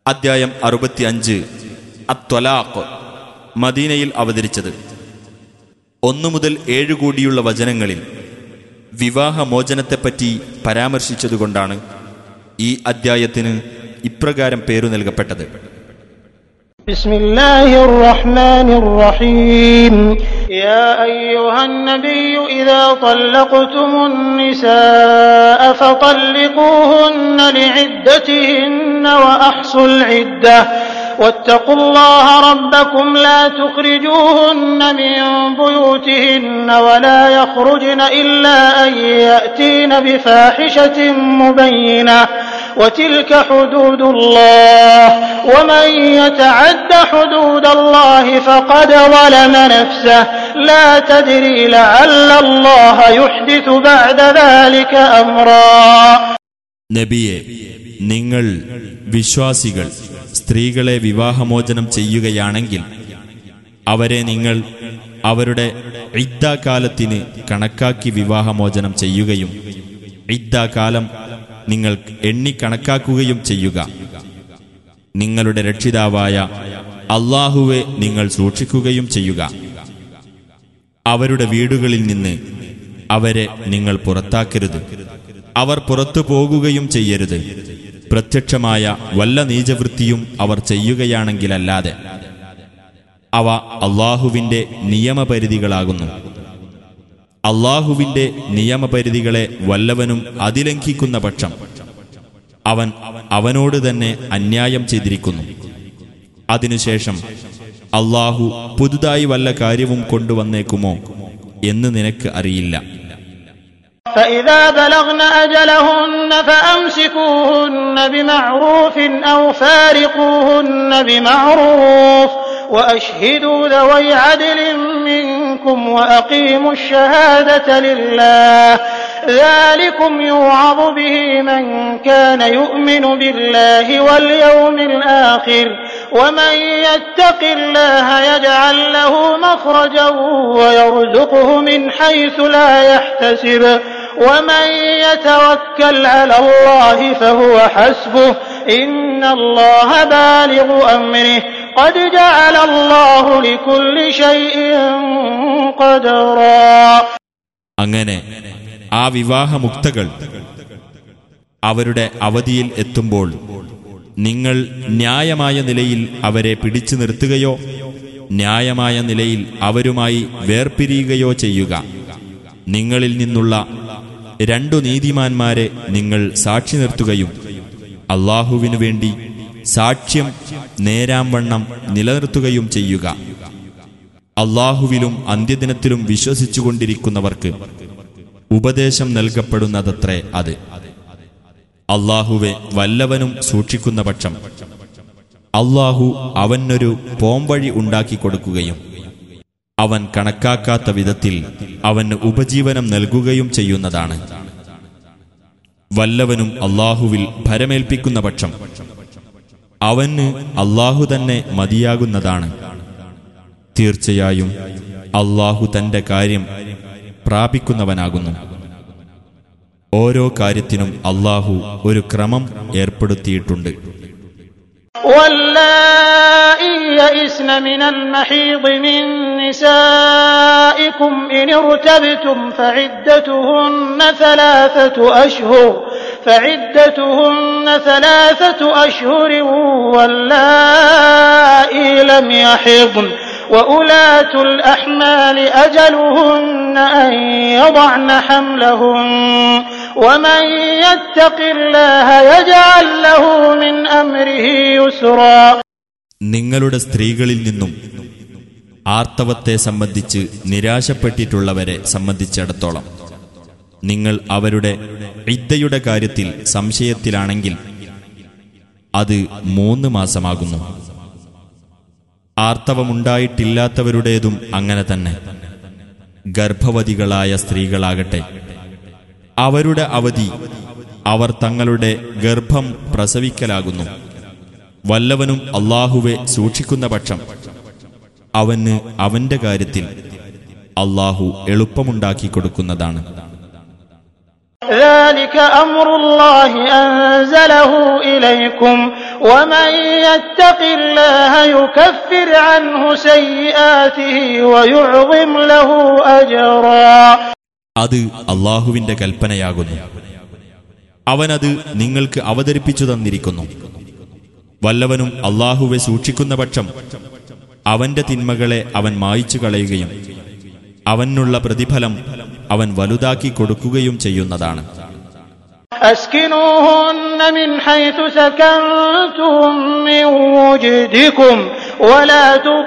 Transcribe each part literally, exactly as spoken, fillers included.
അദ്ധ്യായം അറുപത്തിയഞ്ച് അത്വലാഖ്, മദീനയിൽ അവതരിച്ചത്. ഒന്നു മുതൽ ഏഴു കൂടിയുള്ള വചനങ്ങളിൽ വിവാഹമോചനത്തെപ്പറ്റി പരാമർശിച്ചതുകൊണ്ടാണ് ഈ അദ്ധ്യായത്തിന് ഇപ്രകാരം പേരു നൽകപ്പെട്ടത്. ബിസ്മില്ലാഹിർ റഹ്മാനിർ റഹീം. യാ അയ്യുഹൻ നബിയ്യു ഇദാ തല്ലഖ്തുമുൻ നിസാഅ ഫതല്ലിഖൂഹുന്ന ലിഇദ്ദതിഹിന്ന വഅഹ്സുൽ ഇദ്ദഹ വത്തഖുല്ലാഹ റബ്ബക്കും ലാ തുഖ്രിജൂഹുന്ന മിൻ ബുയൂതിഹിന്ന വലാ യഖ്റുജ്ന ഇല്ലാ അൻ യഅതീന ബിഫാഹിശത്തിൻ മുബയ്യിനഹ وتلك حدود الله ومن يتعد حدود الله فقد ظلم نفسه لا تدري لعل الله يحدث بعد ذلك أمرا. നബിയെ, നിങ്ങൾ വിശ്വാസികൾ സ്ത്രീകളെ വിവാഹമോചനം ചെയ്യുകയാണെങ്കിൽ അവരെ നിങ്ങൾ അവരുടെ ഇദ്ദാകാലത്തിന് കണക്കാക്കി വിവാഹമോചനം ചെയ്യുകയും ഇദ്ദാകാലം നിങ്ങൾ എണ്ണിക്കണക്കാക്കുകയും ചെയ്യുക. നിങ്ങളുടെ രക്ഷിതാവായ അല്ലാഹുവെ നിങ്ങൾ സൂക്ഷിക്കുകയും ചെയ്യുക. അവരുടെ വീടുകളിൽ നിന്ന് അവരെ നിങ്ങൾ പുറത്താക്കരുത്. അവർ പുറത്തു പോകുകയും ചെയ്യരുത്, പ്രത്യക്ഷമായ വല്ല നീചവൃത്തിയും അവർ ചെയ്യുകയാണെങ്കിലല്ലാതെ. അവ അല്ലാഹുവിന്റെ നിയമപരിധികളാകുന്നു. അല്ലാഹുവിന്റെ നിയമപരിധികളെ വല്ലവനും അതിലംഘിക്കുന്ന പക്ഷം അവൻ അവനോട് തന്നെ അന്യായം ചെയ്തിരിക്കുന്നു. അതിനുശേഷം അല്ലാഹു പുതുതായി വല്ല കാര്യവും കൊണ്ടുവന്നേക്കുമോ എന്ന് നിനക്ക് അറിയില്ല. فإذا بلغن أجلهن فأمسكوهن بمعروف أو فارقوهن بمعروف وأشهدوا ذوي عدل منكم وأقيموا الشهادة لله ذلكم يوعظ به من كان يؤمن بالله واليوم الآخر ومن يتق الله يجعل له مخرجا ويرزقه من حيث لا يحتسب ومن يتوكل على الله فهو حسبه إن الله بالغ أمره قد جعل الله لكل شيء قدرا. അങ്ങനെ ആ വിവാഹമുക്തകൾ അവരുടെ അവധിയിൽ എത്തുമ്പോൾ നിങ്ങൾ ന്യായമായ നിലയിൽ അവരെ പിടിച്ചു നിർത്തുകയോ ന്യായമായ നിലയിൽ അവരുമായി വേർപിരിയുകയോ ചെയ്യുക. നിങ്ങളിൽ നിന്നുള്ള രണ്ടു നീതിമാന്മാരെ നിങ്ങൾ സാക്ഷി നിർത്തുകയും അല്ലാഹുവിനു വേണ്ടി സാക്ഷ്യം നേരാംവണ്ണം നിലനിർത്തുകയും ചെയ്യുക. അല്ലാഹുവിലും അന്ത്യദിനത്തിലും വിശ്വസിച്ചുകൊണ്ടിരിക്കുന്നവർക്ക് ഉപദേശം നൽകപ്പെടുന്നതത്രേ അത്. അല്ലാഹുവെ വല്ലവനും സൂക്ഷിക്കുന്ന പക്ഷം അല്ലാഹു അവനൊരു പോംവഴി ഉണ്ടാക്കിക്കൊടുക്കുകയും അവൻ കണക്കാക്കാത്ത വിധത്തിൽ അവന് ഉപജീവനം നൽകുകയും ചെയ്യുന്നതാണ്. വല്ലവനും അല്ലാഹുവിൽ ഭരമേൽപ്പിക്കുന്ന പക്ഷം അവന് അല്ലാഹു തന്നെ മതിയാകുന്നതാണ്. തീർച്ചയായും അല്ലാഹു തന്റെ കാര്യം പ്രാപിക്കുന്നവനാകുന്നു. ഓരോ കാര്യത്തിനും അല്ലാഹു ഒരു ക്രമം ഏർപ്പെടുത്തിയിട്ടുണ്ട്. واللائي يئسن من المحيض من نسائكم إن ارتبتم فعدتهن ثلاثة أشهر فعدتهن ثلاثة أشهر واللائي لم يحضن وأولاة الأحمال أجلهن أن يضعن حملهن ومن يتق الله يجعل له من أمره يسرا. നിങ്ങളുടെ സ്ത്രീകളിൽ നിന്നും ആർത്തവത്തെ സംബന്ധിച്ച് നിരാശപ്പെട്ടിട്ടുള്ളവരെ സംബന്ധിച്ചിടത്തോളം നിങ്ങൾ അവരുടെ ഇദ്ദയുടെ കാര്യത്തിൽ സംശയത്തിലാണെങ്കിൽ അത് മൂന്ന് മാസമാകുന്നു. ആർത്തവമുണ്ടായിട്ടില്ലാത്തവരുടേതും അങ്ങനെ തന്നെ. ഗർഭവതികളായ സ്ത്രീകളാകട്ടെ, അവരുടെ അവധി അവർ തങ്ങളുടെ ഗർഭം പ്രസവിക്കലാകുന്നു. വല്ലവനും അല്ലാഹുവെ സൂക്ഷിക്കുന്ന പക്ഷം അവന് അവന്റെ കാര്യത്തിൽ അല്ലാഹു എളുപ്പമുണ്ടാക്കി കൊടുക്കുന്നതാണ്. ذلك أمر الله أنزله إليكم ومن يتق الله يكفر عنه سيئاته ويعظم له أجرا. അത് അല്ലാഹുവിന്റെ കൽപ്പനയാകുന്നു. അവനത് നിങ്ങൾക്ക് അവതരിപ്പിച്ചു തന്നിരിക്കുന്നു. വല്ലവനും അല്ലാഹുവെ സൂക്ഷിക്കുന്ന പക്ഷം അവന്റെ തിന്മകളെ അവൻ മായ്ച്ചു കളയുകയും അവനുള്ള പ്രതിഫലം അവൻ വലുതാക്കി കൊടുക്കുകയും ചെയ്യുന്നതാണ്. أسكنوهن من حيث سكنتم من وجدكم ولا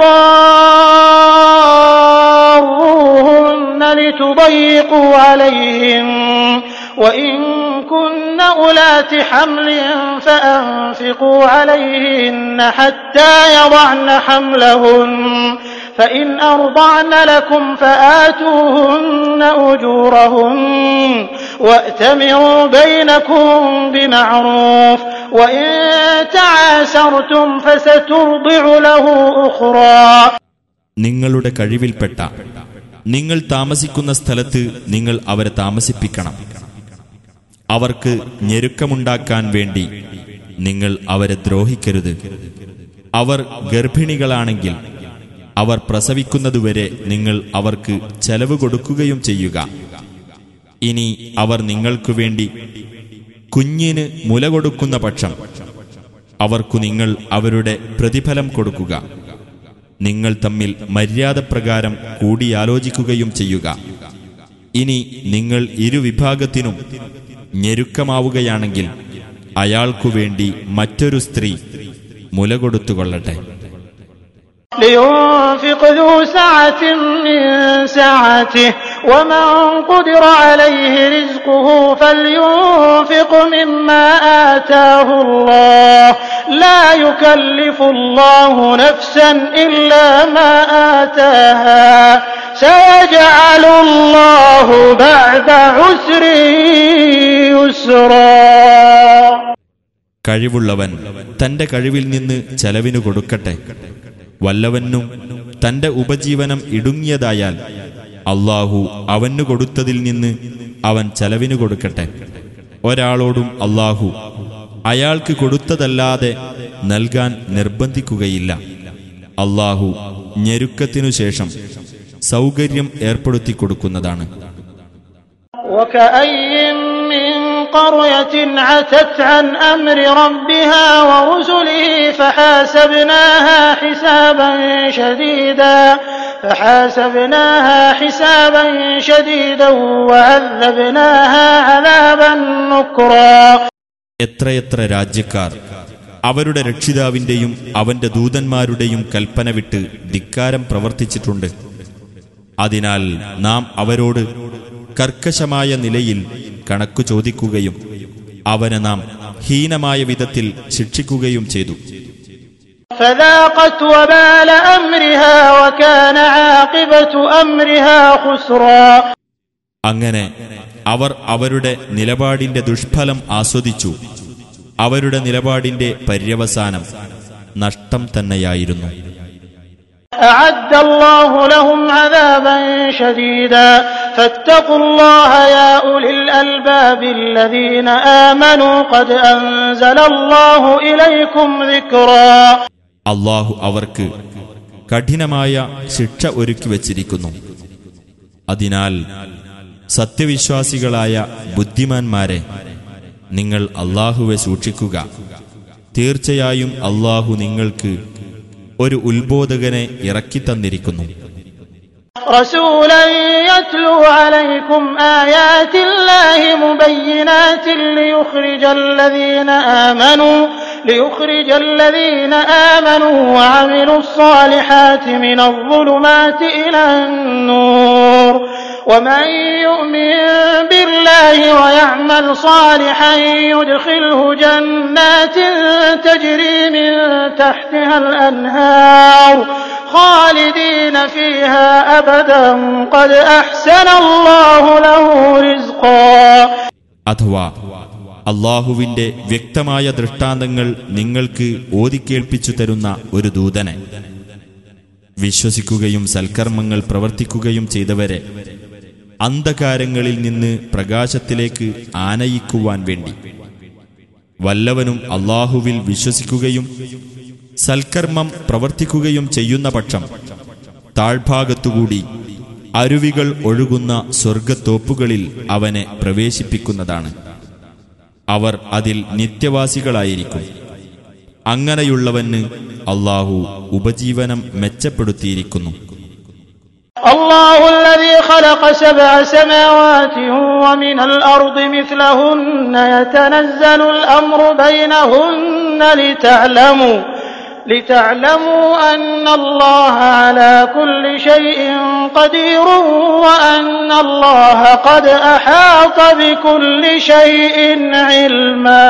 تضاروهن لتضيقوا عليهم وإن كن أولات حمل فأنفقوا عليهن حتى يضعن حملهن فإن أرضعن لكم فآتوهن أجورهن وأتمروا بينكم بمعروف وإن تعاسرتم فسترضع له أخرى. നിങ്ങളുടെ കഴിവിൽപ്പെട്ട നിങ്ങൾ താമസിക്കുന്ന സ്ഥലത്ത് നിങ്ങൾ അവരെ താമസിപ്പിക്കണം. അവർക്ക് ഞെരുക്കമുണ്ടാക്കാൻ വേണ്ടി നിങ്ങൾ അവരെ ദ്രോഹിക്കരുത്. അവർ ഗർഭിണികളാണെങ്കിൽ അവർ പ്രസവിക്കുന്നതുവരെ നിങ്ങൾ അവർക്ക് ചെലവ് കൊടുക്കുകയും ചെയ്യുക. ഇനി അവർ നിങ്ങൾക്കു വേണ്ടി കുഞ്ഞിന് മുല കൊടുക്കുന്ന പക്ഷം അവർക്കു നിങ്ങൾ അവരുടെ പ്രതിഫലം കൊടുക്കുക. നിങ്ങൾ തമ്മിൽ മര്യാദപ്രകാരം കൂടിയാലോചിക്കുകയും ചെയ്യുക. ഇനി നിങ്ങൾ ഇരുവിഭാഗത്തിനും ഞെരുക്കമാവുകയാണെങ്കിൽ അയാൾക്കു വേണ്ടി മറ്റൊരു സ്ത്രീ മുല കൊടുത്തുകൊള്ളട്ടെ. لينفق ذو سعة من سعته ومن قدر عليه رزقه فلينفق مما آتاه الله لا يكلف الله نفسا إلا ما آتاها سيجعل الله بعد عسر يسرا. കഴിവുള്ളവൻ തന്റെ കഴിവിൽ നിന്ന് ചെലവിനു കൊടുക്കട്ടെ. വല്ലവനും തന്റെ ഉപജീവനം ഇടുങ്ങിയതായാൽ അല്ലാഹു അവനു കൊടുത്തതിൽ നിന്ന് അവൻ ചെലവിനു കൊടുക്കട്ടെ. ഒരാളോടും അല്ലാഹു അയാൾക്ക് കൊടുത്തതല്ലാതെ നൽകാൻ നിർബന്ധിക്കുകയില്ല. അല്ലാഹു ഞെരുക്കത്തിനു ശേഷം സൗകര്യം ഏർപ്പെടുത്തി കൊടുക്കുന്നതാണ്. قرية عتت عن أمر ربها ورسله فحاسبناها حسابا شديدا فحاسبناها حسابا شديدا وعذبناها عذابا نكرا. എത്രയെത്ര രാജ്യക്കാർ അവരുടെ രക്ഷിതാവിന്റെയും അവന്റെ ദൂതന്മാരുടെയും കൽപ്പന വിട്ട് ധിക്കാരം പ്രവർത്തിച്ചിട്ടുണ്ട്. അതിനാൽ നാം അവരോട് കർക്കശമായ നിലയിൽ കണക്കു ചോദിക്കുകയും അവനെ നാം ഹീനമായ വിധത്തിൽ ശിക്ഷിക്കുകയും ചെയ്തു. അങ്ങനെ അവർ അവരുടെ നിലപാടിന്റെ ദുഷ്ഫലം ആസ്വദിച്ചു. അവരുടെ നിലപാടിന്റെ പര്യവസാനം നഷ്ടം തന്നെയായിരുന്നു. أعد الله لهم عذابا شديدا فاتقوا الله يا أولي الألباب الذين آمنوا قد أنزل الله إليكم ذكرا. അല്ലാഹു അവർക്ക് കഠിനമായ ശിക്ഷ ഒരുക്കി വച്ചിരിക്കുന്നു. അതിനാൽ സത്യവിശ്വാസികളായ ബുദ്ധിമാന്മാരെ, നിങ്ങൾ അല്ലാഹുവെ സൂക്ഷിക്കുക. തീർച്ചയായും അല്ലാഹു നിങ്ങൾക്ക് ഒരു ഉത്ബോധകനെ ഇറക്കിത്തന്നിരിക്കുന്നു. റസൂലൻ യത്ലു അലൈക്കും ആയാതില്ലാഹി മുബയ്യിനാതിൻ ലിയുഖ്രിജല്ലദീന ആമനൂ ലിയുഖ്രിജല്ലദീന ആമനൂ വഅമിലുസ്സാലിഹാതി മിനദ്ദുലുമാതി ഇലന്നൂർ ومن يؤمن بالله ويعمل صالحا يدخله جنات تجري من تحتها الأنهار خالدين فيها أبدا قد أحسن الله له رزقا. അഥവാ അല്ലാഹുവിന്റെ വ്യക്തമായ ദൃഷ്ടാന്തങ്ങൾ നിങ്ങൾക്ക് ഓതിക്കേൾപ്പിച്ചു തരുന്ന ഒരു ദൂതനെ, വിശ്വസിക്കുകയും സൽക്കർമ്മങ്ങൾ പ്രവർത്തിക്കുകയും ചെയ്തവരെ അന്ധകാരങ്ങളിൽ നിന്ന് പ്രകാശത്തിലേക്ക് ആനയിക്കുവാൻ വേണ്ടി വല്ലവനും അല്ലാഹുവിൽ വിശ്വസിക്കുകയും സൽക്കർമ്മം പ്രവർത്തിക്കുകയും ചെയ്യുന്ന പക്ഷം താഴ്ഭാഗത്തുകൂടി അരുവികൾ ഒഴുകുന്ന സ്വർഗത്തോപ്പുകളിൽ അവനെ പ്രവേശിപ്പിക്കുന്നതാണ്. അവർ അതിൽ നിത്യവാസികളായിരിക്കും. അങ്ങനെയുള്ളവന് അല്ലാഹു ഉപജീവനം മെച്ചപ്പെടുത്തിയിരിക്കുന്നു. الله الذي خلق سبع سماوات ومن الأرض مثلهن يتنزل الأمر بينهن لتعلموا لتعلموا أن الله على كل شيء قدير وأن الله قد أحاط بكل شيء علما.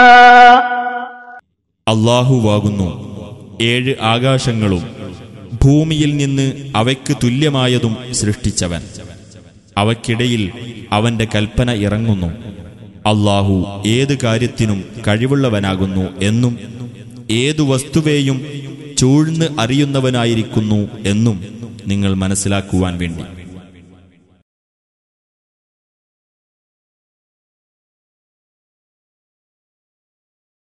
അല്ലാഹുവാകുന്നു ഏഴ് ആകാശങ്ങളും ഭൂമിയിൽ നിന്ന് അവയ്ക്ക് തുല്യമായതും സൃഷ്ടിച്ചവൻ. അവയ്ക്കിടയിൽ അവന്റെ കൽപ്പന ഇറങ്ങുന്നു. അല്ലാഹു ഏത് കാര്യത്തിനും കഴിവുള്ളവനാകുന്നു എന്നും ഏതു വസ്തുവേയും ചൂഴ്ന്ന് അറിയുന്നവനായിരിക്കുന്നു എന്നും നിങ്ങൾ മനസ്സിലാക്കുവാൻ വേണ്ടി.